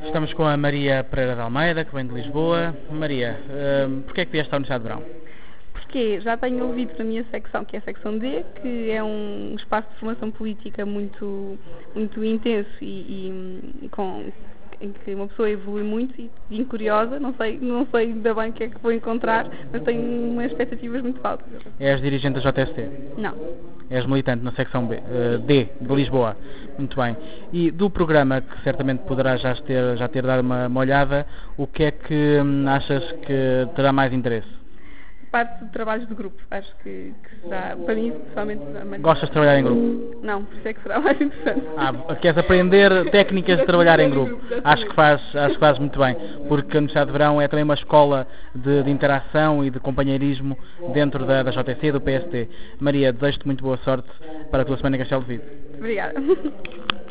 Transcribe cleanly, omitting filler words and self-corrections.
Estamos com a Maria Pereira de Almeida, que vem de Lisboa. Maria, porquê é que vieste à Universidade de Verão? Porque já tenho ouvido na minha secção, que é a secção D, que é um espaço de formação política muito intenso em que uma pessoa evolui muito e vim curiosa, não sei ainda bem o que é que vou encontrar, mas tenho umas expectativas muito altas. És dirigente da JST? Não. És militante na secção D, de Lisboa. Muito bem. E do programa, que certamente poderás já ter dado uma olhada, o que é que achas que terá mais interesse? Parte de trabalhos de grupo, acho que será, para mim, pessoalmente... Gostas de trabalhar em grupo? Não, por isso é que será mais interessante. Queres aprender técnicas de trabalhar em grupo? Acho que faz muito bem, porque a Universidade de Verão é também uma escola de interação e de companheirismo dentro da JST e do PST. Maria, desejo-te muito boa sorte para a tua semana em Castelo de Vido. Obrigada.